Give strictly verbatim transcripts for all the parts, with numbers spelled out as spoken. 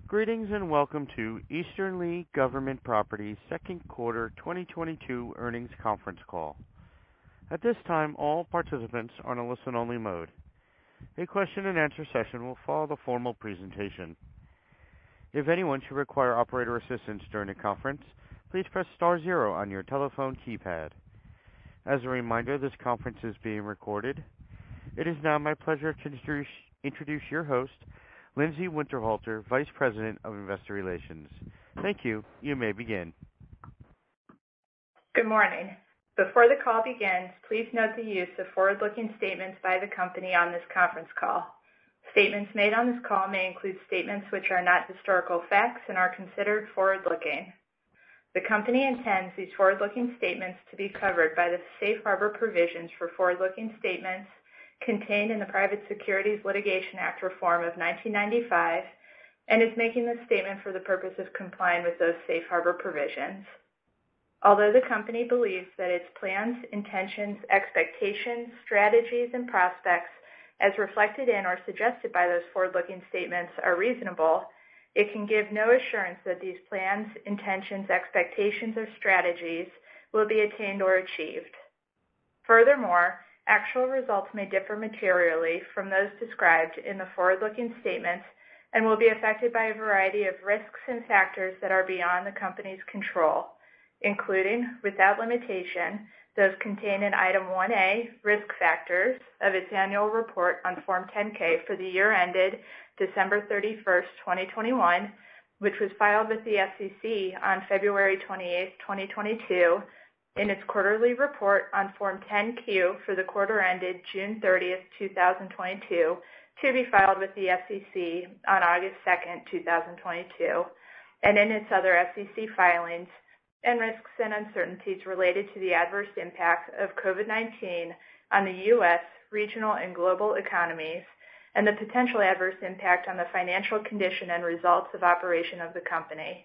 Greetings and welcome to Easterly Government Properties second quarter twenty twenty-two earnings conference call. At this time, all participants are in a listen-only mode. A question and answer session will follow the formal presentation. If anyone should require operator assistance during the conference, please press star zero on your telephone keypad. As a reminder, this conference is being recorded. It is now my pleasure to introduce, introduce your host, Lindsay Winterhalter, Vice President of Investor Relations. Thank you. You may begin. Good morning. Before the call begins, please note the use of forward-looking statements by the company on this conference call. Statements made on this call may include statements which are not historical facts and are considered forward-looking. The company intends these forward-looking statements to be covered by the safe harbor provisions for forward-looking statements contained in the Private Securities Litigation Act Reform of nineteen ninety-five and is making this statement for the purpose of complying with those safe harbor provisions. Although the company believes that its plans, intentions, expectations, strategies, and prospects as reflected in or suggested by those forward-looking statements are reasonable, it can give no assurance that these plans, intentions, expectations, or strategies will be attained or achieved. Furthermore, actual results may differ materially from those described in the forward-looking statements and will be affected by a variety of risks and factors that are beyond the company's control, including, without limitation, those contained in Item one A, Risk Factors, of its annual report on Form ten K for the year ended December thirty-first, twenty twenty-one, which was filed with the S E C on February twenty-eighth, twenty twenty-two, in its quarterly report on Form ten Q for the quarter ended June thirtieth, two thousand twenty-two, to be filed with the S E C on August second, two thousand twenty-two, and in its other S E C filings, and risks and uncertainties related to the adverse impact of COVID nineteen on the U S, regional, and global economies, and the potential adverse impact on the financial condition and results of operation of the company.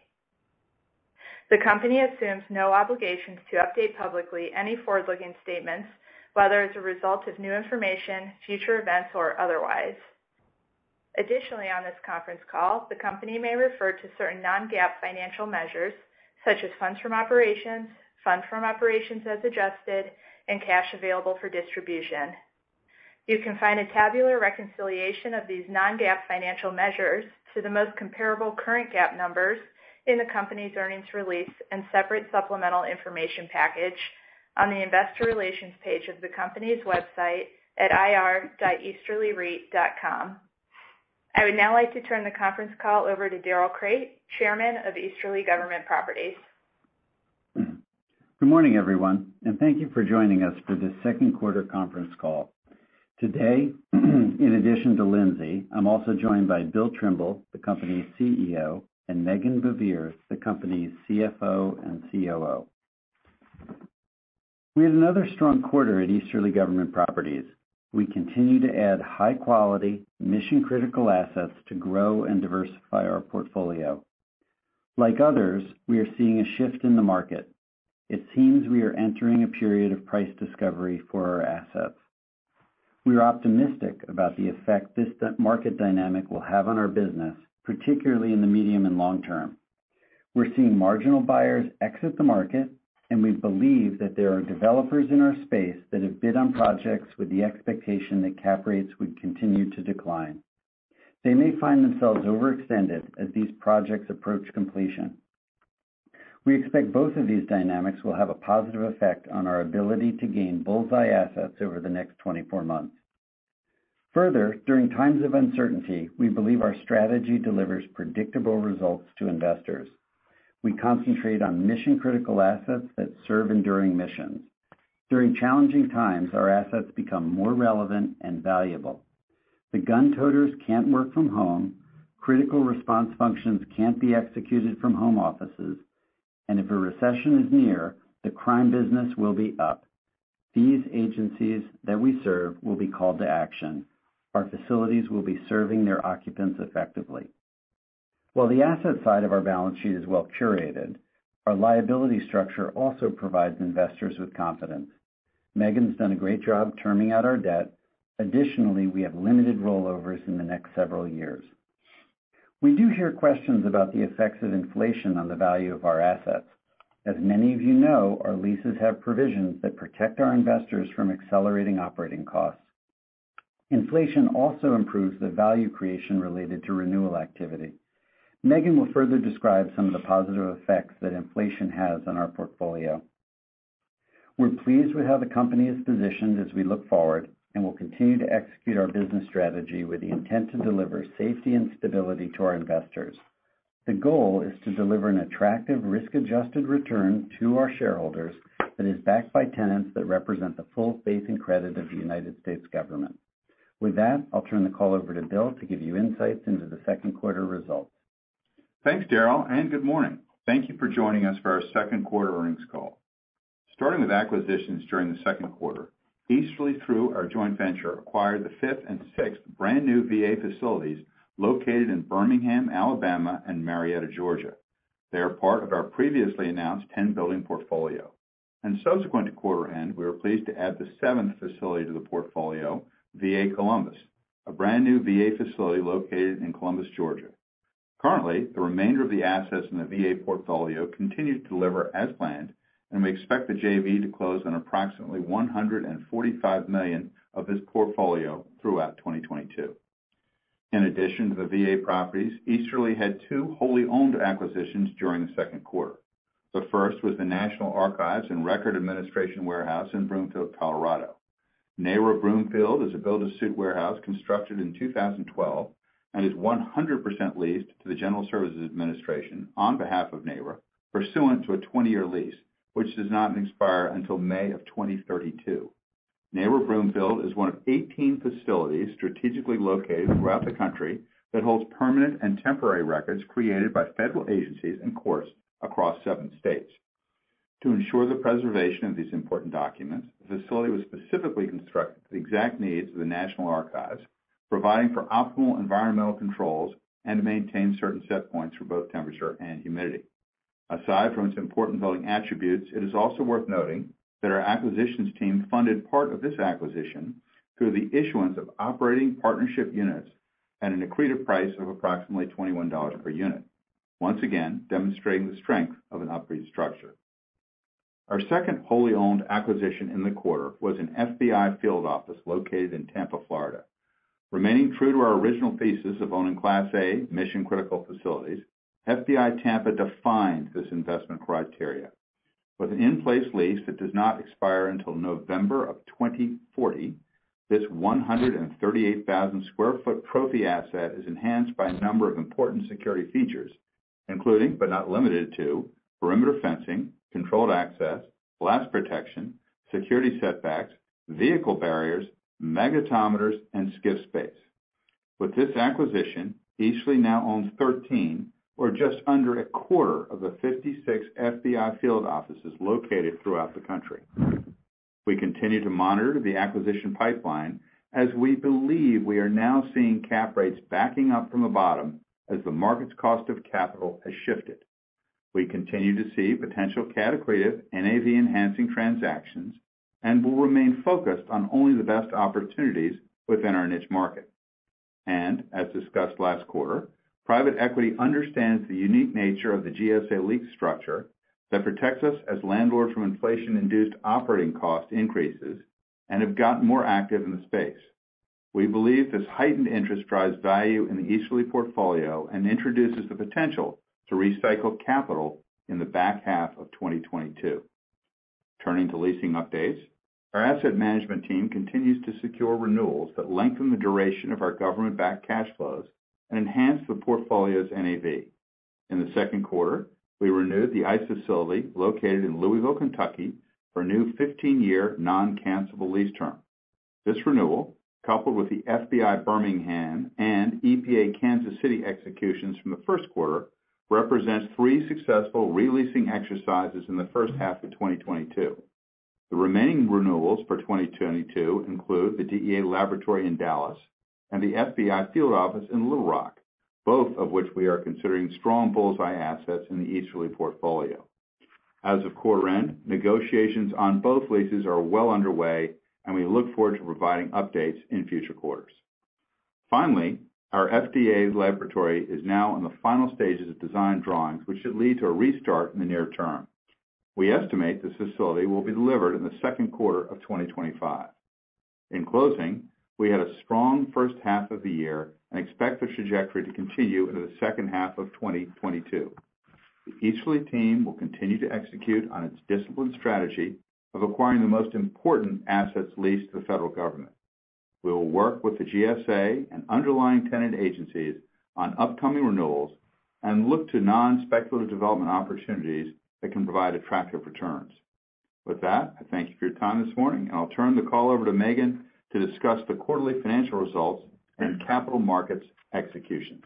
The company assumes no obligations to update publicly any forward-looking statements, whether as a result of new information, future events, or otherwise. Additionally, on this conference call, the company may refer to certain non-GAAP financial measures, such as funds from operations, funds from operations as adjusted, and cash available for distribution. You can find a tabular reconciliation of these non-GAAP financial measures to the most comparable current GAAP numbers in the company's earnings release and separate supplemental information package on the Investor Relations page of the company's website at I R dot easterly reit dot com. I would now like to turn the conference call over to Darrell Crate, Chairman of Easterly Government Properties. Good morning, everyone, and thank you for joining us for this second quarter conference call. Today, in addition to Lindsay, I'm also joined by Bill Trimble, the company's C E O, and Megan Bevere, the company's C F O and C O O. We had another strong quarter at Easterly Government Properties. We continue to add high-quality, mission-critical assets to grow and diversify our portfolio. Like others, we are seeing a shift in the market. It seems we are entering a period of price discovery for our assets. We are optimistic about the effect this market dynamic will have on our business, particularly in the medium and long term. We're seeing marginal buyers exit the market, and we believe that there are developers in our space that have bid on projects with the expectation that cap rates would continue to decline. They may find themselves overextended as these projects approach completion. We expect both of these dynamics will have a positive effect on our ability to gain bullseye assets over the next twenty-four months. Further, during times of uncertainty, we believe our strategy delivers predictable results to investors. We concentrate on mission-critical assets that serve enduring missions. During challenging times, our assets become more relevant and valuable. The gun toters can't work from home, critical response functions can't be executed from home offices, and if a recession is near, the crime business will be up. These agencies that we serve will be called to action. Our facilities will be serving their occupants effectively. While the asset side of our balance sheet is well curated, our liability structure also provides investors with confidence. Megan's done a great job terming out our debt. Additionally, we have limited rollovers in the next several years. We do hear questions about the effects of inflation on the value of our assets. As many of you know, our leases have provisions that protect our investors from accelerating operating costs. Inflation also improves the value creation related to renewal activity. Megan will further describe some of the positive effects that inflation has on our portfolio. We're pleased with how the company is positioned as we look forward, and will continue to execute our business strategy with the intent to deliver safety and stability to our investors. The goal is to deliver an attractive risk-adjusted return to our shareholders that is backed by tenants that represent the full faith and credit of the United States government. With that, I'll turn the call over to Bill to give you insights into the second quarter results. Thanks, Darrell, and good morning. Thank you for joining us for our second quarter earnings call. Starting with acquisitions during the second quarter, Easterly, through our joint venture, acquired the fifth and sixth brand new V A facilities located in Birmingham, Alabama, and Marietta, Georgia. They are part of our previously announced ten-building portfolio. And subsequent to quarter end, we were pleased to add the seventh facility to the portfolio, V A Columbus, a brand new V A facility located in Columbus, Georgia. Currently, the remainder of the assets in the V A portfolio continue to deliver as planned, and we expect the J V to close on approximately one hundred forty-five million dollars of this portfolio throughout twenty twenty-two. In addition to the V A properties, Easterly had two wholly owned acquisitions during the second quarter. The first was the National Archives and Record Administration Warehouse in Broomfield, Colorado. NARA Broomfield is a build-to-suit warehouse constructed in two thousand twelve and is one hundred percent leased to the General Services Administration on behalf of NARA, pursuant to a twenty-year lease, which does not expire until May of twenty thirty-two. NARA Broomfield is one of eighteen facilities strategically located throughout the country that holds permanent and temporary records created by federal agencies and courts across seven states. To ensure the preservation of these important documents, the facility was specifically constructed to the exact needs of the National Archives, providing for optimal environmental controls and to maintain certain set points for both temperature and humidity. Aside from its important building attributes, it is also worth noting that our acquisitions team funded part of this acquisition through the issuance of operating partnership units at an accretive price of approximately twenty-one dollars per unit, once again demonstrating the strength of an UPREIT structure. Our second wholly owned acquisition in the quarter was an F B I field office located in Tampa, Florida. Remaining true to our original thesis of owning Class A mission-critical facilities, F B I Tampa defined this investment criteria. With an in-place lease that does not expire until November of twenty forty, this one hundred thirty-eight thousand square foot trophy asset is enhanced by a number of important security features, including, but not limited to, perimeter fencing, controlled access, blast protection, security setbacks, vehicle barriers, magnetometers, and skiff space. With this acquisition, Easterly now owns thirteen, or just under a quarter of the fifty-six F B I field offices located throughout the country. We continue to monitor the acquisition pipeline as we believe we are now seeing cap rates backing up from the bottom as the market's cost of capital has shifted. We continue to see potential accretive N A V-enhancing transactions and will remain focused on only the best opportunities within our niche market. And, as discussed last quarter, private equity understands the unique nature of the G S A lease structure that protects us as landlords from inflation-induced operating cost increases and have gotten more active in the space. We believe this heightened interest drives value in the Easterly portfolio and introduces the potential to recycle capital in the back half of twenty twenty-two. Turning to leasing updates, our asset management team continues to secure renewals that lengthen the duration of our government-backed cash flows and enhance the portfolio's N A V. In the second quarter, we renewed the ICE facility located in Louisville, Kentucky, for a new fifteen-year non-cancelable lease term. This renewal, coupled with the F B I Birmingham and E P A Kansas City executions from the first quarter, represents three successful releasing exercises in the first half of twenty twenty-two. The remaining renewals for twenty twenty-two include the D E A laboratory in Dallas and the F B I field office in Little Rock, both of which we are considering strong bullseye assets in the Easterly portfolio. As of quarter end, negotiations on both leases are well underway, and we look forward to providing updates in future quarters. Finally, Our F D A laboratory is now in the final stages of design drawings, which should lead to a restart in the near term. We estimate this facility will be delivered in the second quarter of twenty twenty-five. In closing, we had a strong first half of the year and expect the trajectory to continue into the second half of twenty twenty-two. The Easterly team will continue to execute on its disciplined strategy of acquiring the most important assets leased to the federal government. We will work with the G S A and underlying tenant agencies on upcoming renewals and look to non-speculative development opportunities that can provide attractive returns. With that, I thank you for your time this morning, and I'll turn the call over to Megan to discuss the quarterly financial results and capital markets executions.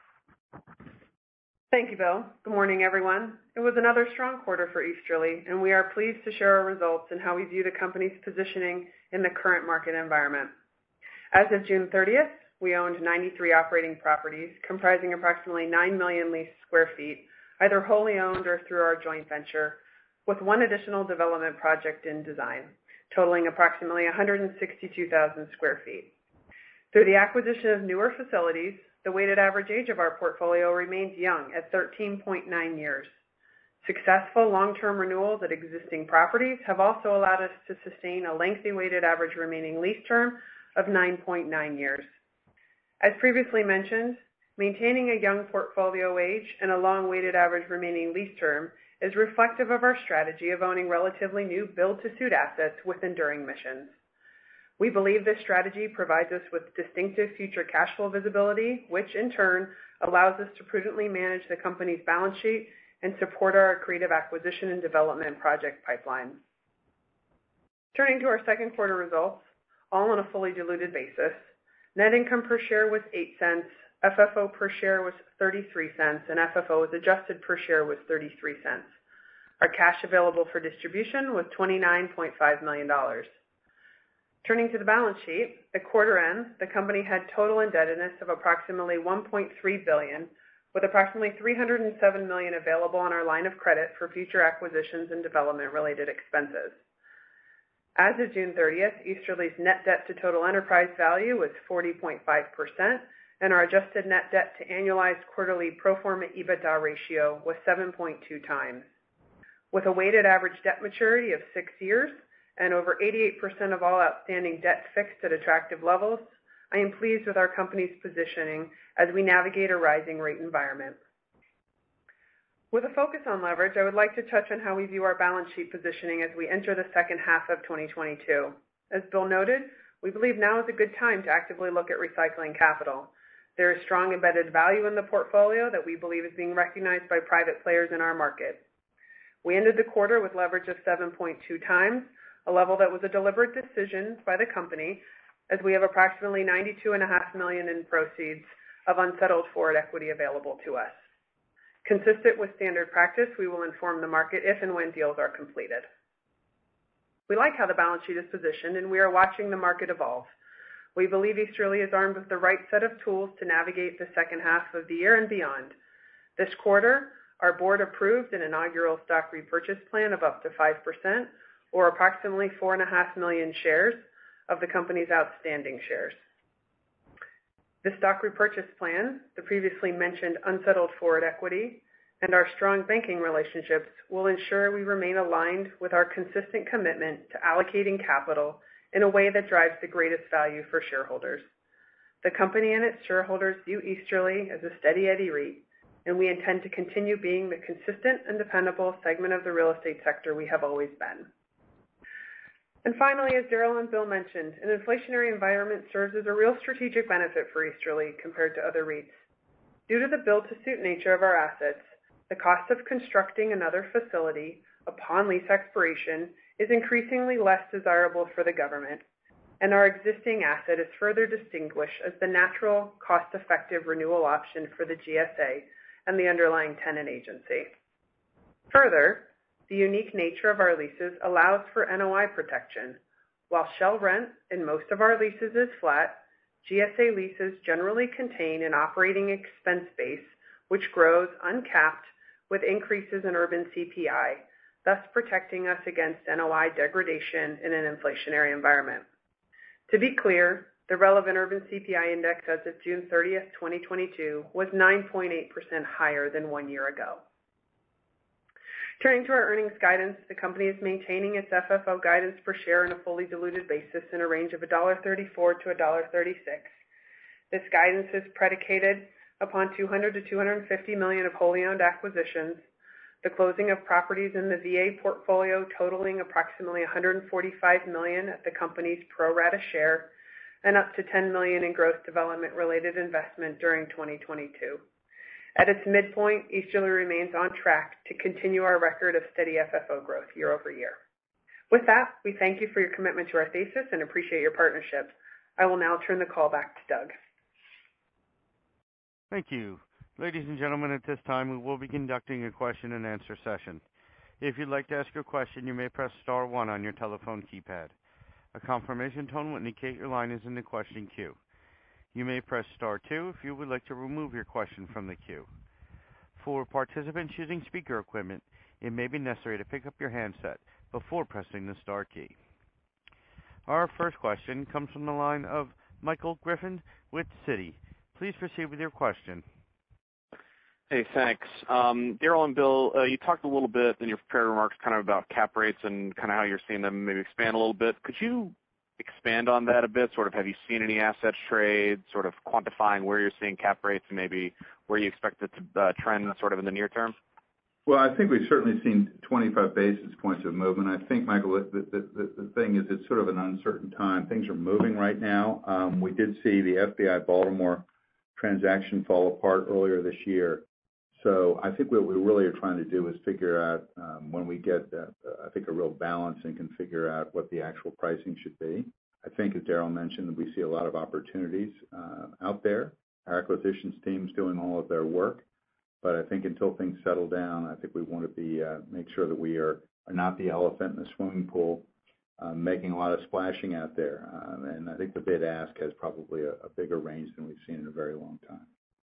Thank you, Bill. Good morning, everyone. It was another strong quarter for Easterly, and we are pleased to share our results and how we view the company's positioning in the current market environment. As of June thirtieth, we owned ninety-three operating properties comprising approximately nine million leased square feet, either wholly owned or through our joint venture, with one additional development project in design, totaling approximately one hundred sixty-two thousand square feet. Through the acquisition of newer facilities, the weighted average age of our portfolio remains young at thirteen point nine years. Successful long-term renewals at existing properties have also allowed us to sustain a lengthy weighted average remaining lease term of nine point nine years. As previously mentioned, maintaining a young portfolio age and a long weighted average remaining lease term is reflective of our strategy of owning relatively new build-to-suit assets with enduring missions. We believe this strategy provides us with distinctive future cash flow visibility, which in turn allows us to prudently manage the company's balance sheet and support our accretive acquisition and development project pipeline. Turning to our second quarter results, all on a fully diluted basis, net income per share was eight cents, F F O per share was thirty-three cents, and F F O as adjusted per share was thirty-three cents. Our cash available for distribution was twenty-nine point five million dollars. Turning to the balance sheet, at quarter end, the company had total indebtedness of approximately one point three billion dollars, with approximately three hundred seven million dollars available on our line of credit for future acquisitions and development-related expenses. As of June thirtieth, Easterly's net debt to total enterprise value was forty point five percent, and our adjusted net debt to annualized quarterly pro forma EBITDA ratio was seven point two times. With a weighted average debt maturity of six years and over eighty-eight percent of all outstanding debt fixed at attractive levels, I am pleased with our company's positioning as we navigate a rising rate environment. With a focus on leverage, I would like to touch on how we view our balance sheet positioning as we enter the second half of twenty twenty-two. As Bill noted, we believe now is a good time to actively look at recycling capital. There is strong embedded value in the portfolio that we believe is being recognized by private players in our market. We ended the quarter with leverage of seven point two times, a level that was a deliberate decision by the company, as we have approximately ninety-two point five million dollars in proceeds of unsettled forward equity available to us. Consistent with standard practice, we will inform the market if and when deals are completed. We like how the balance sheet is positioned, and we are watching the market evolve. We believe Easterly is armed with the right set of tools to navigate the second half of the year and beyond. This quarter, our board approved an inaugural stock repurchase plan of up to five percent, or approximately four point five million shares of the company's outstanding shares. The stock repurchase plan, the previously mentioned unsettled forward equity, and our strong banking relationships will ensure we remain aligned with our consistent commitment to allocating capital in a way that drives the greatest value for shareholders. The company and its shareholders view Easterly as a steady Eddie REIT, and we intend to continue being the consistent and dependable segment of the real estate sector we have always been. And finally, as Daryl and Bill mentioned, an inflationary environment serves as a real strategic benefit for Easterly compared to other REITs. Due to the build-to-suit nature of our assets, the cost of constructing another facility upon lease expiration is increasingly less desirable for the government, and our existing asset is further distinguished as the natural, cost-effective renewal option for the G S A and the underlying tenant agency. Further, the unique nature of our leases allows for N O I protection. While shell rent in most of our leases is flat, G S A leases generally contain an operating expense base which grows uncapped with increases in urban C P I, thus protecting us against N O I degradation in an inflationary environment. To be clear, The relevant urban C P I index as of June thirtieth, twenty twenty-two was nine point eight percent higher than one year ago. Turning to our earnings guidance, the company is maintaining its F F O guidance per share on a fully diluted basis in a range of one dollar thirty-four to one dollar thirty-six. This guidance is predicated upon two hundred to two hundred fifty million of wholly owned acquisitions, the closing of properties in the V A portfolio totaling approximately one hundred forty-five million at the company's pro rata share, and up to ten million in growth development related investment during twenty twenty-two. At its midpoint, Easterly remains on track to continue our record of steady F F O growth year over year. With that, we thank you for your commitment to our thesis and appreciate your partnership. I will now turn the call back to Doug. Thank you. Ladies and gentlemen, at this time we will be conducting a question and answer session. If you'd like to ask a question, you may press star one on your telephone keypad. A confirmation tone will indicate your line is in the question queue. You may press star two if you would like to remove your question from the queue. For participants using speaker equipment, it may be necessary to pick up your handset before pressing the star key. Our first question comes from the line of Michael Griffin with Citi. Please proceed with your question. Hey, thanks. Um, Daryl and Bill, uh, you talked a little bit in your prepared remarks kind of about cap rates and kind of how you're seeing them maybe expand a little bit. Could you expand on that a bit? Sort of, have you seen any assets trade, sort of quantifying where you're seeing cap rates and maybe where you expect it to uh, trend sort of in the near term? Well, I think we've certainly seen twenty-five basis points of movement. I think, Michael, the, the, the, the thing is it's sort of an uncertain time. Things are moving right now. Um, we did see the F B I Baltimore transaction fall apart earlier this year. So I think what we really are trying to do is figure out um, when we get, uh, I think, a real balance and can figure out what the actual pricing should be. I think, as Daryl mentioned, we see a lot of opportunities uh, out there. Our acquisitions team's doing all of their work. But I think until things settle down, I think we want to be uh, make sure that we are, are not the elephant in the swimming pool, um, making a lot of splashing out there. Um, and I think the bid-ask has probably a, a bigger range than we've seen in a very long time.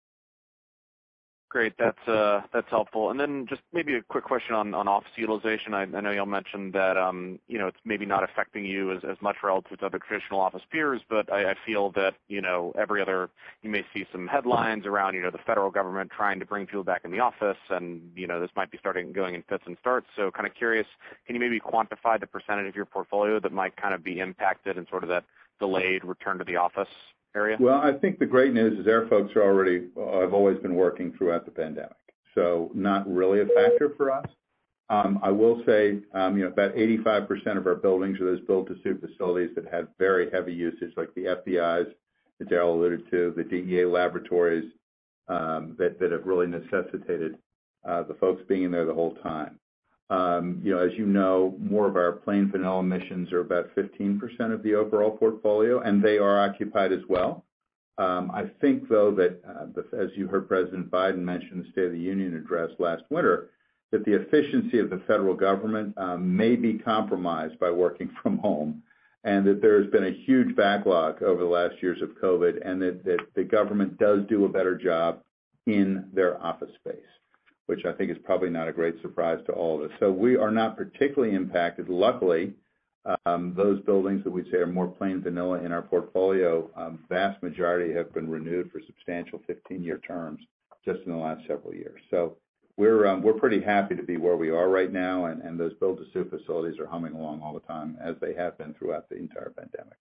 Great, that's uh, that's helpful. And then just maybe a quick question on, on office utilization. I, I know y'all mentioned that um, you know it's maybe not affecting you as, as much relative to other traditional office peers, but I, I feel that you know every other you may see some headlines around you know the federal government trying to bring people back in the office, and you know this might be starting going in fits and starts. So kind of curious, can you maybe quantify the percentage of your portfolio that might kind of be impacted in sort of that delayed return to the office area? Well, I think the great news is our folks are already uh, have always been working throughout the pandemic, so not really a factor for us. Um, I will say, um, you know, about eighty-five percent of our buildings are those built-to-suit facilities that have very heavy usage, like the F B Is that Daryl alluded to, the D E A laboratories um, that that have really necessitated uh, the folks being in there the whole time. Um, you know, as you know, more of our plain vanilla emissions are about fifteen percent of the overall portfolio, and they are occupied as well. Um, I think, though, that uh, the, as you heard President Biden mention in the State of the Union address last winter, that the efficiency of the federal government um, may be compromised by working from home, and that there has been a huge backlog over the last years of COVID, and that, that the government does do a better job in their office space, which I think is probably not a great surprise to all of us. So we are not particularly impacted. Luckily, um, those buildings that we say are more plain vanilla in our portfolio, um, vast majority have been renewed for substantial fifteen-year terms just in the last several years. So we're um, we're pretty happy to be where we are right now, and, and those build-to-suit facilities are humming along all the time, as they have been throughout the entire pandemic.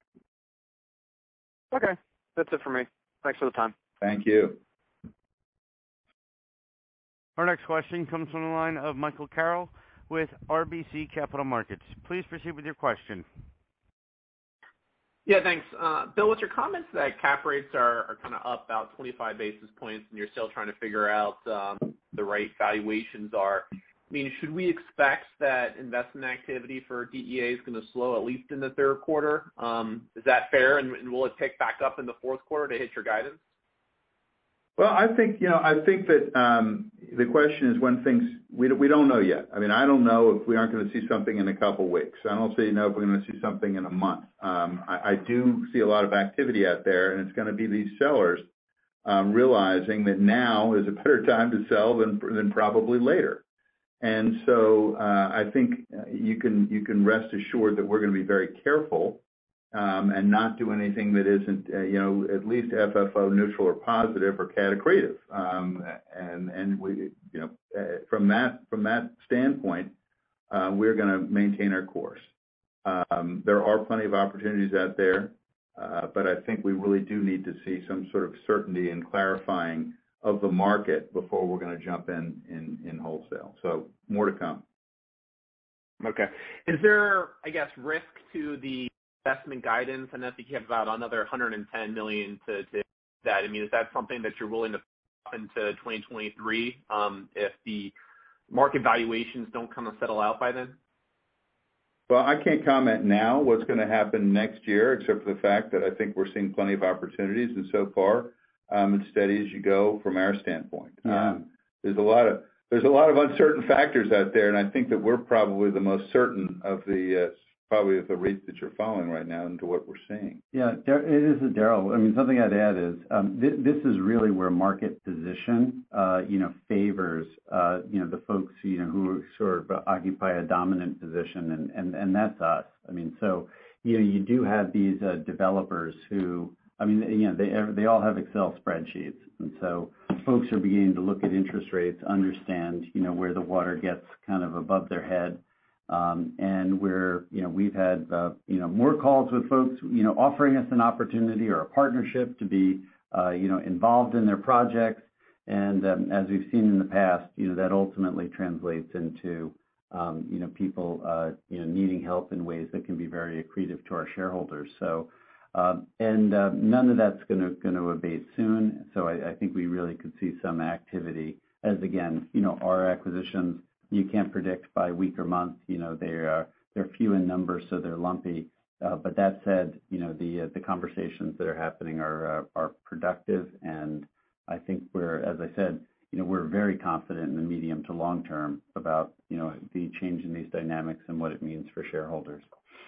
Okay, that's it for me. Thanks for the time. Thank you. Our next question comes from the line of Michael Carroll with R B C Capital Markets. Please proceed with your question. Yeah, thanks. Uh, Bill, with your comments that cap rates are, are kind of up about twenty-five basis points and you're still trying to figure out um, the right valuations are, I mean, should we expect that investment activity for D E A is going to slow at least in the third quarter? Um, is that fair? And, and will it pick back up in the fourth quarter to hit your guidance? Well, I think, you know, I think that um, the question is when things, we, we don't know yet. I mean, I don't know if we aren't going to see something in a couple weeks. I don't see, know if we're going to see something in a month. Um, I, I do see a lot of activity out there, and it's going to be these sellers um, realizing that now is a better time to sell than, than probably later. And so uh, I think you can, you can rest assured that we're going to be very careful um, and not do anything that isn't, uh, you know, at least F F O neutral or positive or C A D accretive. Um, and and we, you know, uh, from that from that standpoint, uh, we're going to maintain our course. Um, there are plenty of opportunities out there, uh, but I think we really do need to see some sort of certainty and clarifying of the market before we're going to jump in, in in wholesale. So more to come. Okay. Is there, I guess, risk to the investment guidance? And I think you have about another one hundred ten million dollars to, to that. I mean, is that something that you're willing to put into twenty twenty-three um, if the market valuations don't kind of settle out by then? Well, I can't comment now what's going to happen next year, except for the fact that I think we're seeing plenty of opportunities, and so far um, it's steady as you go from our standpoint. Yeah. Um, there's a lot of there's a lot of uncertain factors out there, and I think that we're probably the most certain of the uh, probably of the REITs that you're following right now into what we're seeing. Yeah, it is, Darrell. I mean, something I'd add is um, th- this is really where market position, uh, you know, favors, uh, you know, the folks, you know, who sort of occupy a dominant position, and, and, and that's us. I mean, so, you know, you do have these uh, developers who, I mean, you know, they they all have Excel spreadsheets, and so folks are beginning to look at interest rates, understand, you know, where the water gets kind of above their head. Um, and we're, you know, we've had, uh, you know, more calls with folks, you know, offering us an opportunity or a partnership to be, uh, you know, involved in their projects. And um, as we've seen in the past, you know, that ultimately translates into, um, you know, people, uh, you know, needing help in ways that can be very accretive to our shareholders. So, um, and uh, none of that's going to going to abate soon. So I, I think we really could see some activity as, again, you know, our acquisitions, you can't predict by week or month. You know, they are they're few in number, so they're lumpy. Uh, but that said, you know, the uh, the conversations that are happening are uh, are productive, and I think we're, as I said, you know, we're very confident in the medium to long term about, you know, the change in these dynamics and what it means for shareholders.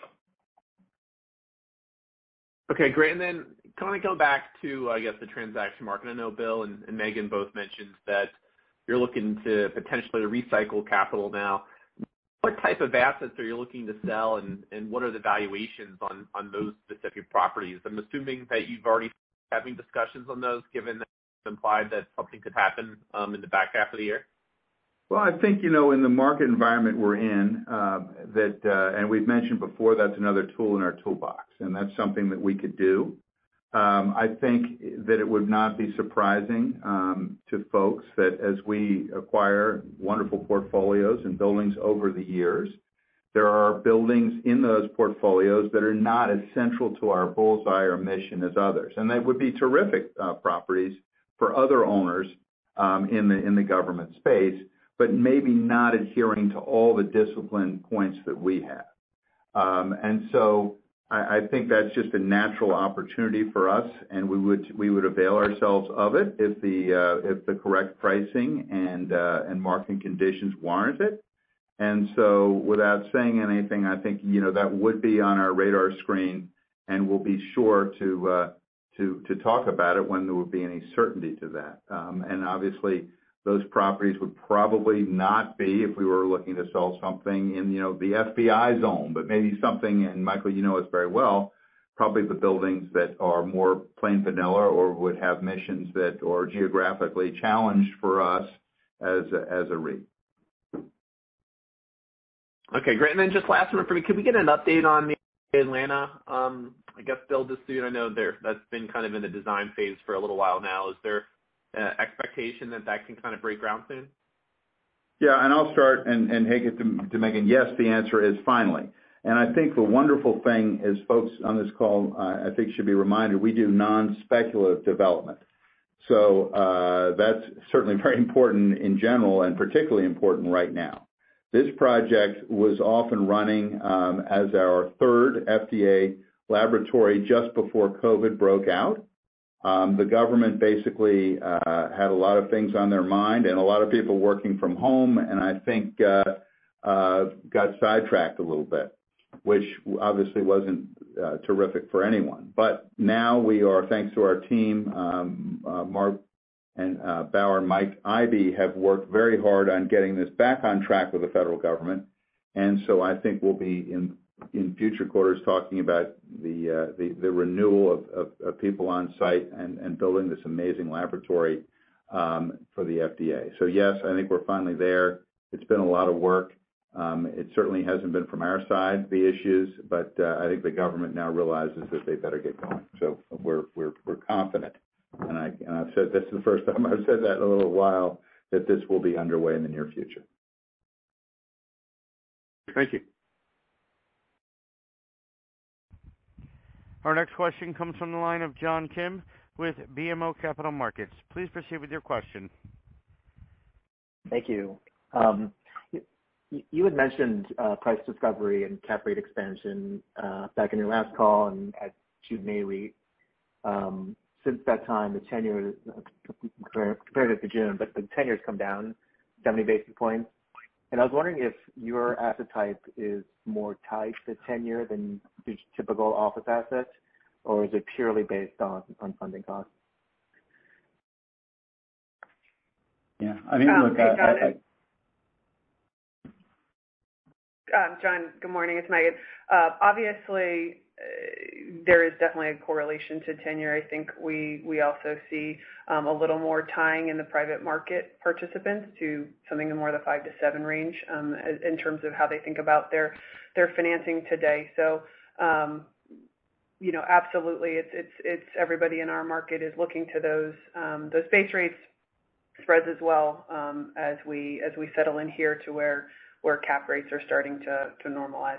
Okay, great. And then kind of go back to, I guess, the transaction market. I know Bill and, and Megan both mentioned that you're looking to potentially recycle capital now. What type of assets are you looking to sell, and, and what are the valuations on, on those specific properties? I'm assuming that you've already having discussions on those, given that it's implied that something could happen um, in the back half of the year. Well, I think, you know, in the market environment we're in, uh, that, uh, and we've mentioned before, that's another tool in our toolbox, and that's something that we could do. Um, I think that it would not be surprising um, to folks that as we acquire wonderful portfolios and buildings over the years, there are buildings in those portfolios that are not as central to our bullseye or mission as others. And they would be terrific uh, properties for other owners um, in the in the government space, but maybe not adhering to all the discipline points that we have. Um, and so I think that's just a natural opportunity for us, and we would we would avail ourselves of it if the uh, if the correct pricing and uh, and market conditions warrant it. And so, without saying anything, I think, you know, that would be on our radar screen, and we'll be sure to uh, to to talk about it when there would be any certainty to that. Um, and obviously, those properties would probably not be, if we were looking to sell something in, you know, the F B I zone, but maybe something, and Michael, you know us very well, probably the buildings that are more plain vanilla or would have missions that are geographically challenged for us as a, as a REIT. Okay, great. And then just last one for me, could we get an update on the Atlanta, um, I guess, build-to-suit? I know there that's been kind of in the design phase for a little while now. Is there Uh, expectation that that can kind of break ground soon? Yeah, and I'll start and, and take it to, to Megan. Yes, the answer is finally. And I think the wonderful thing is, folks on this call, uh, I think should be reminded, we do non-speculative development. So uh, that's certainly very important in general, and particularly important right now. This project was off and running um, as our third F D A laboratory just before COVID broke out. Um, the government basically uh, had a lot of things on their mind, and a lot of people working from home, and I think uh, uh, got sidetracked a little bit, which obviously wasn't uh, terrific for anyone. But now we are, thanks to our team, um, uh, Mark and uh, Bauer and Mike Ivey have worked very hard on getting this back on track with the federal government, and so I think we'll be in in future quarters talking about the uh, the, the renewal of, of, of people on site and, and building this amazing laboratory um, for the F D A. So yes, I think we're finally there. It's been a lot of work. Um, it certainly hasn't been from our side, the issues, but uh, I think the government now realizes that they better get going. So we're we're we're confident, and I and I've said this is the first time I've said that in a little while, that this will be underway in the near future. Thank you. Our next question comes from the line of John Kim with B M O Capital Markets. Please proceed with your question. Thank you. Um, you, you had mentioned uh, price discovery and cap rate expansion uh, back in your last call and at June Nareit. Um, since that time, the ten-year, compared to June, but the ten-year's come down seventy basis points. And I was wondering if your asset type is more tied to ten-year than the typical office asset, or is it purely based on, on funding costs? Yeah, I mean, um, look, hey, I, John, I, I, um, John, good morning. It's Megan. Uh, obviously, uh, there is definitely a correlation to tenure. I think we we also see um, a little more tying in the private market participants to something in more the five to seven range um, in terms of how they think about their their financing today. So, um, you know, absolutely, it's it's it's everybody in our market is looking to those um, those base rates spreads as well um, as we as we settle in here to where where cap rates are starting to to normalize.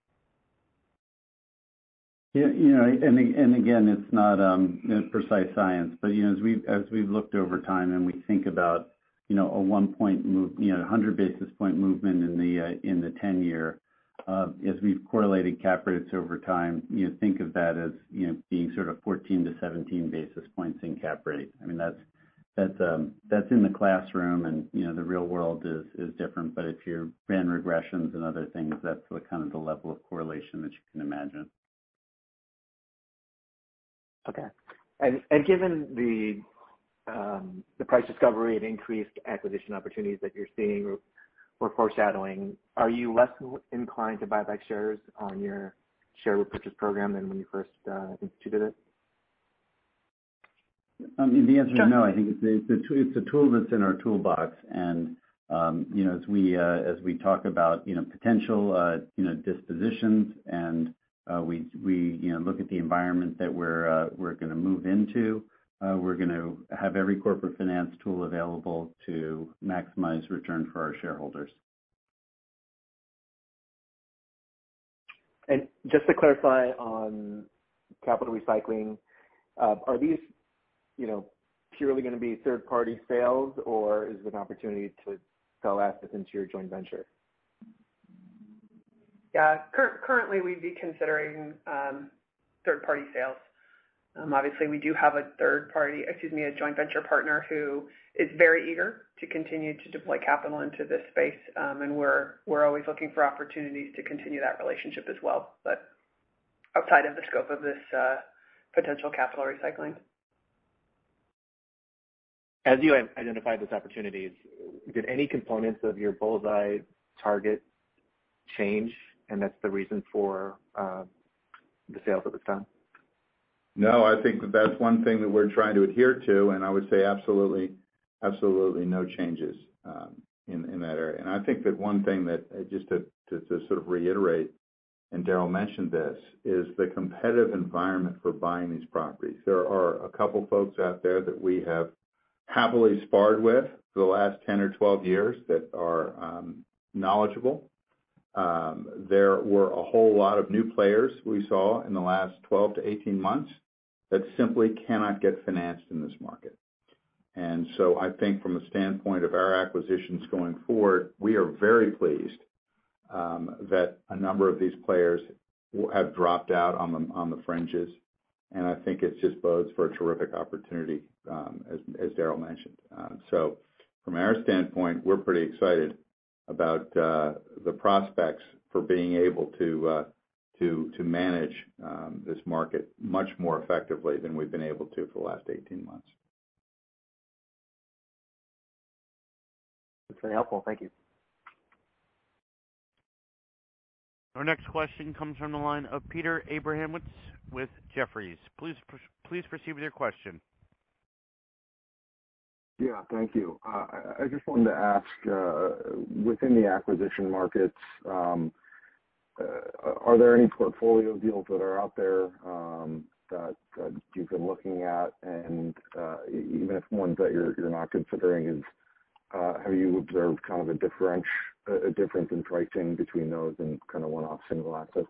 Yeah, you know, and and again, it's not um, a precise science, but you know, as we as we've looked over time and we think about, you know, a one point move, you know, one hundred basis point movement in the uh, in the ten year, uh, as we've correlated cap rates over time, you know, think of that as, you know, being sort of fourteen to seventeen basis points in cap rate. I mean, that's that's um, that's in the classroom, and you know, the real world is is different. But if you ran regressions and other things, that's the kind of the level of correlation that you can imagine. Okay. And, and given the um, the price discovery and increased acquisition opportunities that you're seeing or, or foreshadowing, are you less inclined to buy back shares on your share repurchase program than when you first uh, instituted it? I mean, the answer is no. I think it's a, it's a, it's a tool that's in our toolbox, and um, you know, as we uh, as we talk about, you know, potential uh, you know dispositions, and uh, we we you know look at the environment that we're uh, we're going to move into. Uh, we're going to have every corporate finance tool available to maximize return for our shareholders. And just to clarify on capital recycling, uh, are these, you know, purely going to be third-party sales, or is it an opportunity to sell assets into your joint venture? Yeah, cur- currently we'd be considering um, third-party sales. Um, obviously, we do have a third-party, excuse me, a joint venture partner who is very eager to continue to deploy capital into this space, um, and we're we're always looking for opportunities to continue that relationship as well, but outside of the scope of this uh, potential capital recycling. As you identified those opportunities, did any components of your bullseye target change, and that's the reason for uh, the sales at this time? No, I think that that's one thing that we're trying to adhere to, and I would say absolutely, absolutely no changes um, in, in that area. And I think that one thing that, uh, just to, to, to sort of reiterate, and Daryl mentioned this, is the competitive environment for buying these properties. There are a couple folks out there that we have happily sparred with for the last ten or twelve years that are um, knowledgeable. Um, there were a whole lot of new players we saw in the last twelve to eighteen months that simply cannot get financed in this market. And so I think from a standpoint of our acquisitions going forward, we are very pleased um, that a number of these players have dropped out on the, on the fringes. And I think it just bodes for a terrific opportunity, um, as, as Daryl mentioned. Um, so from our standpoint, we're pretty excited about uh, the prospects for being able to uh, to to manage um, this market much more effectively than we've been able to for the last eighteen months. That's very helpful. Thank you. Our next question comes from the line of Peter Abramowitz with Jefferies. Please, please proceed with your question. Yeah, thank you. Uh, I just wanted to ask, uh, within the acquisition markets, um, uh, are there any portfolio deals that are out there um, that, that you've been looking at, and uh, even if ones that you're you're not considering, is uh, have you observed kind of a difference a difference in pricing between those and kind of one-off single assets?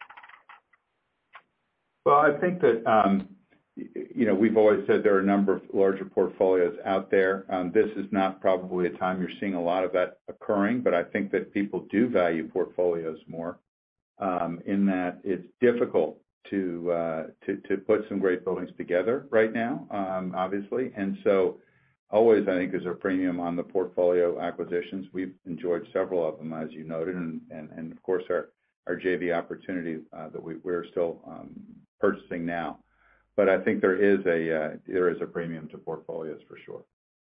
Well, I think that um, you know we've always said there are a number of larger portfolios out there. Um, this is not probably a time you're seeing a lot of that occurring, but I think that people do value portfolios more. Um, in that it's difficult to, uh, to to put some great buildings together right now, um, obviously, and so always I think there's a premium on the portfolio acquisitions. We've enjoyed several of them, as you noted, and and, and of course our our J V opportunity uh, that we, we're still um, purchasing now. But I think there is a uh, there is a premium to portfolios for sure.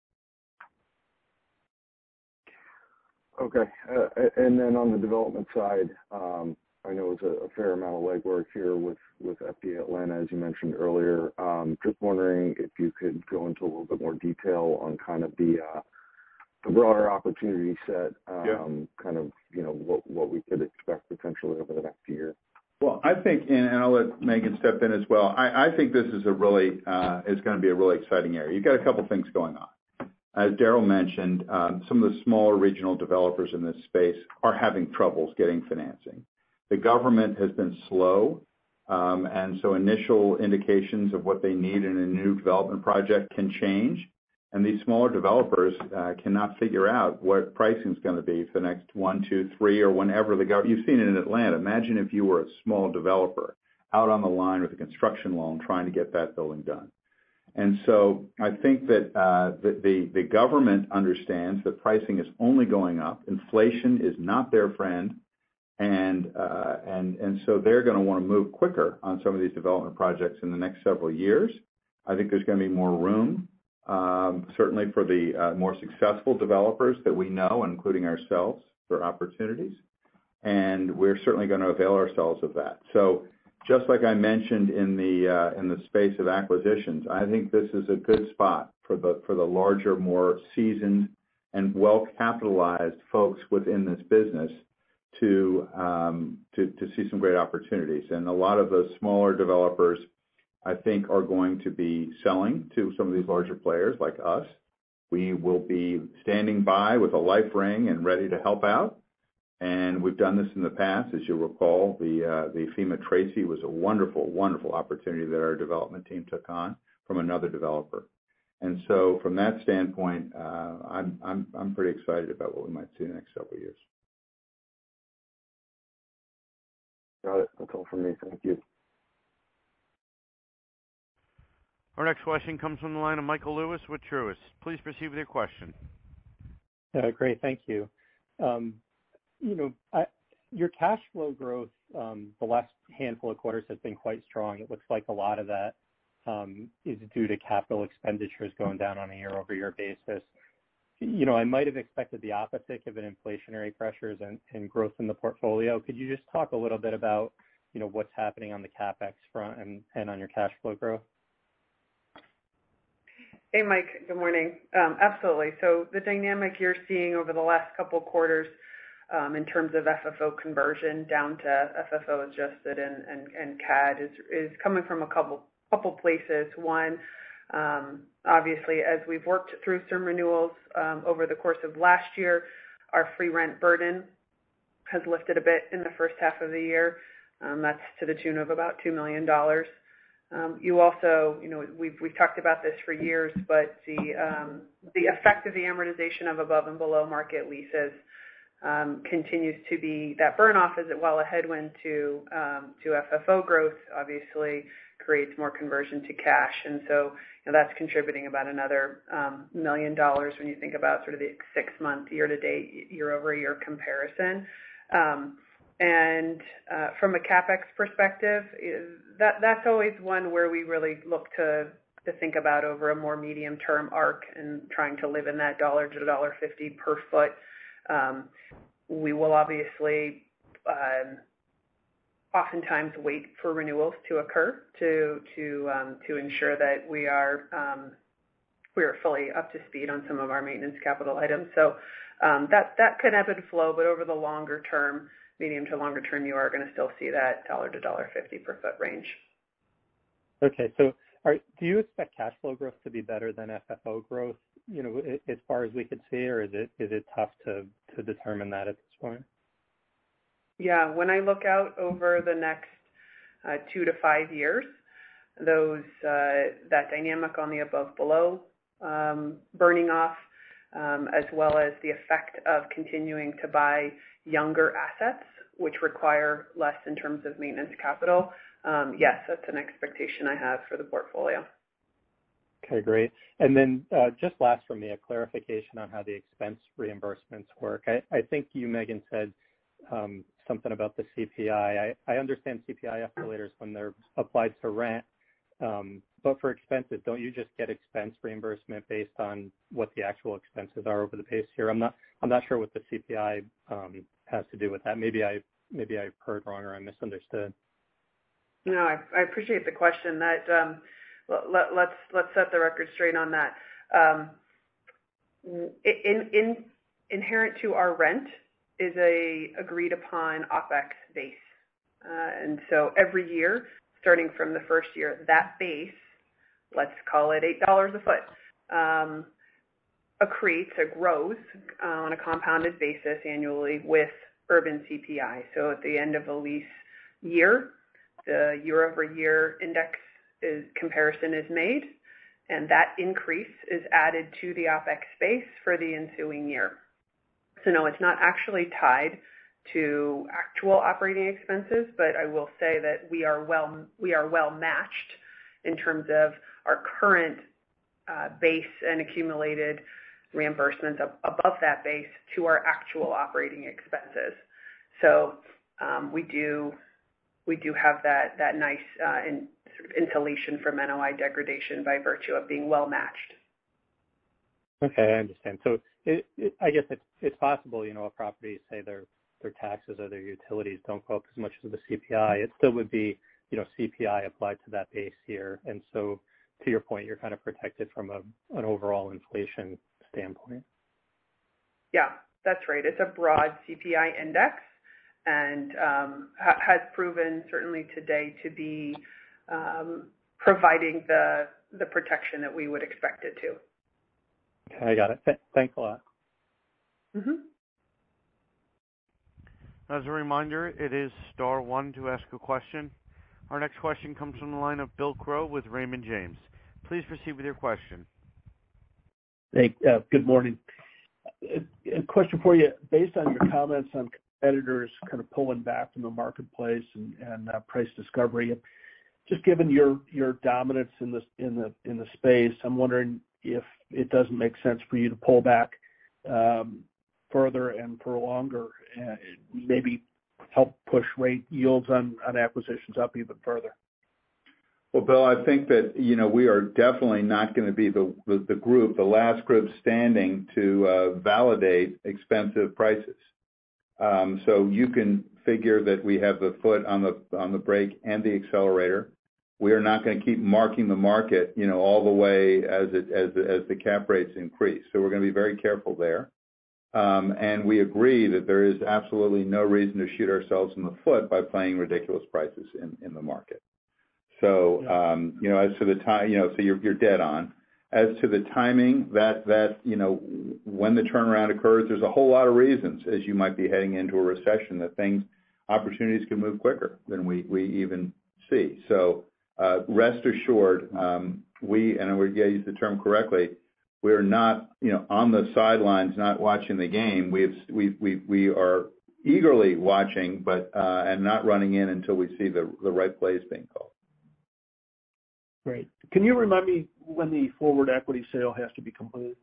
Okay, uh, and then on the development side. Um, I know it's a, a fair amount of legwork here with, with F D A Atlanta, as you mentioned earlier. Um, just wondering if you could go into a little bit more detail on kind of the uh, the broader opportunity set, um, yeah. kind of, you know, what, what we could expect potentially over the next year. Well, I think, and, and I'll let Megan step in as well. I, I think this is a really uh, is going to be a really exciting area. You've got a couple things going on. As Daryl mentioned, um, some of the smaller regional developers in this space are having troubles getting financing. The government has been slow, um, and so initial indications of what they need in a new development project can change. And these smaller developers uh, cannot figure out what pricing is going to be for the next one, two, three, or whenever the government. You've seen it in Atlanta. Imagine if you were a small developer out on the line with a construction loan trying to get that building done. And so I think that uh, the, the the government understands that pricing is only going up. Inflation is not their friend. And, uh, and, and so they're going to want to move quicker on some of these development projects in the next several years. I think there's going to be more room, um, certainly for the uh, more successful developers that we know, including ourselves, for opportunities. And we're certainly going to avail ourselves of that. So just like I mentioned in the, uh, in the space of acquisitions, I think this is a good spot for the, for the larger, more seasoned and well-capitalized folks within this business to, um, to to see some great opportunities. And a lot of those smaller developers, I think, are going to be selling to some of these larger players like us. We will be standing by with a life ring and ready to help out. And we've done this in the past. As you'll recall, the uh, the FEMA Tracy was a wonderful, wonderful opportunity that our development team took on from another developer. And so from that standpoint, uh, I'm I'm I'm pretty excited about what we might see in the next several years. Got it. That's all from me. Thank you. Our next question comes from the line of Michael Lewis with Truist. Please proceed with your question. Uh, great. Thank you. Um, you know, I, your cash flow growth um, the last handful of quarters has been quite strong. It looks like a lot of that um, is due to capital expenditures going down on a year-over-year basis. You know, I might have expected the opposite given inflationary pressures and, and growth in the portfolio. Could you just talk a little bit about, you know, what's happening on the CapEx front and, and on your cash flow growth? Hey, Mike. Good morning. Um, absolutely. So the dynamic you're seeing over the last couple of quarters um, in terms of F F O conversion down to F F O adjusted and, and, and C A D is, is coming from a couple couple places. One, Um, obviously, as we've worked through some renewals um, over the course of last year, our free rent burden has lifted a bit in the first half of the year. Um, that's to the tune of about two million dollars. Um, you also, you know, we've we've talked about this for years, but the um, the effect of the amortization of above and below market leases um, continues to be that burn off, as it while a headwind to um, to F F O growth, obviously creates more conversion to cash, and so you know, that's contributing about another um, million dollars when you think about sort of the six-month, year-to-date, year-over-year comparison. Um, and uh, from a CapEx perspective, that that's always one where we really look to to think about over a more medium-term arc and trying to live in that dollar to dollar fifty per foot. Um, we will obviously um, oftentimes wait for renewals to occur to to um, to ensure that we are um, we are fully up to speed on some of our maintenance capital items. So um, that that could ebb and flow, but over the longer term, medium to longer term, you are going to still see that dollar to dollar fifty per foot range. Okay, so are, do you expect cash flow growth to be better than F F O growth? You know, as far as we could see, or is it is it tough to to determine that at this point? Yeah, when I look out over the next uh, two to five years, those uh, that dynamic on the above-below um, burning off, um, as well as the effect of continuing to buy younger assets, which require less in terms of maintenance capital. Um, yes, that's an expectation I have for the portfolio. Okay, great. And then uh, just last from me, a clarification on how the expense reimbursements work. I, I think you, Megan, said um, something about the C P I. I, I understand C P I escalators when they're applied to rent, um, but for expenses, don't you just get expense reimbursement based on what the actual expenses are over the base year? I'm not I'm not sure what the C P I um, has to do with that. Maybe I maybe I heard wrong or I misunderstood. No, I, I appreciate the question. That um, let, let's let's set the record straight on that. Um, in, in inherent to our rent is a agreed upon OpEx base, uh, and so every year, starting from the first year, that base, let's call it eight dollars a foot, um, accretes, it grows uh, on a compounded basis annually with urban C P I. So at the end of a lease year, the year-over-year index is, comparison is made, and that increase is added to the OpEx base for the ensuing year. So no, it's not actually tied to actual operating expenses, but I will say that we are well we are well matched in terms of our current uh, base and accumulated reimbursements ab- above that base to our actual operating expenses. So um, we do. We do have that that nice uh, in, sort of insulation from N O I degradation by virtue of being well matched. Okay, I understand. So it, it, I guess it's it's possible, you know, a property, say their their taxes or their utilities don't go up as much as the C P I. It still would be, you know, C P I applied to that base year, and so to your point, you're kind of protected from a an overall inflation standpoint. Yeah, that's right. It's a broad C P I index, and um, ha- has proven certainly today to be um, providing the the protection that we would expect it to. Okay, I got it. Th- thanks a lot. Mm-hmm. As a reminder, it is star one to ask a question. Our next question comes from the line of Bill Crow with Raymond James. Please proceed with your question. Hey, uh, good morning. A, a question for you, based on your comments on competitors kind of pulling back from the marketplace and, and uh, price discovery. Just given your your dominance in the in the in the space, I'm wondering if it doesn't make sense for you to pull back um, further and for longer, and maybe help push rate yields on, on acquisitions up even further. Well, Bill, I think that, you know, we are definitely not going to be the, the, the group, the last group standing to uh, validate expensive prices. Um, so you can figure that we have the foot on the on the brake and the accelerator. We are not going to keep marking the market, you know, all the way as it as as the cap rates increase. So we're going to be very careful there. Um, and we agree that there is absolutely no reason to shoot ourselves in the foot by paying ridiculous prices in, in the market. So, um, you know, as to the time, you know, so you're, you're dead on. As to the timing, that, that, you know, when the turnaround occurs, there's a whole lot of reasons as you might be heading into a recession that things, opportunities can move quicker than we, we even see. So, uh, rest assured, um, we, and we're going to use the term correctly, we're not, you know, on the sidelines, not watching the game. We've, we, we, we are eagerly watching, but, uh, and not running in until we see the, the right plays being called. Great. Can you remind me when the forward equity sale has to be completed?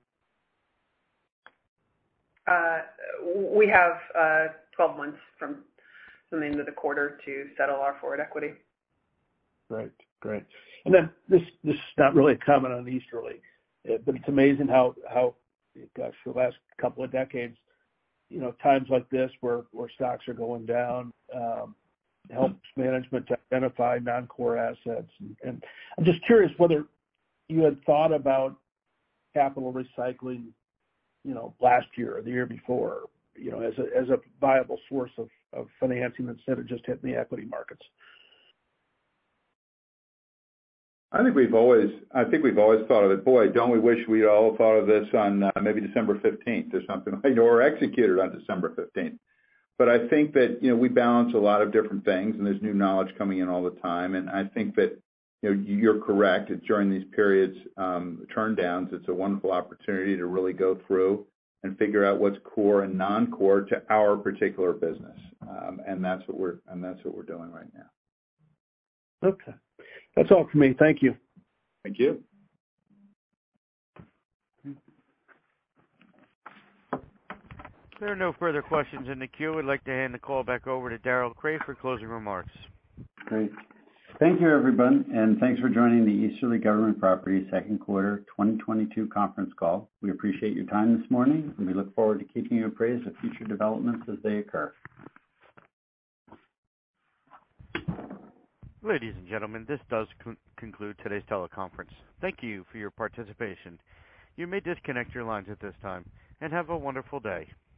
Uh, we have uh, twelve months from, from the end of the quarter to settle our forward equity. Great, great. And then this this is not really a comment on Easterly, but it's amazing how, how gosh, for the last couple of decades, you know, times like this where, where stocks are going down, um, helps management to identify non-core assets. And, and I'm just curious whether you had thought about capital recycling, you know, last year or the year before, you know, as a as a viable source of, of financing instead of just hitting the equity markets. I think we've always, I think we've always thought of it. Boy, don't we wish we'd all thought of this on uh, maybe December fifteenth or something like, or executed on December fifteenth. But I think that, you know, we balance a lot of different things, and there's new knowledge coming in all the time. And I think that, you know, you're correct. It's during these periods, um, turn downs, it's a wonderful opportunity to really go through and figure out what's core and non-core to our particular business. Um, and that's what we're, and that's what we're doing right now. Okay. That's all for me. Thank you. Thank you. There are no further questions in the queue. I'd like to hand the call back over to Darrell Crate for closing remarks. Great. Thank you, everyone, and thanks for joining the Easterly Government Properties second quarter twenty twenty-two conference call. We appreciate your time this morning, and we look forward to keeping you appraised of future developments as they occur. Ladies and gentlemen, this does con- conclude today's teleconference. Thank you for your participation. You may disconnect your lines at this time, and have a wonderful day.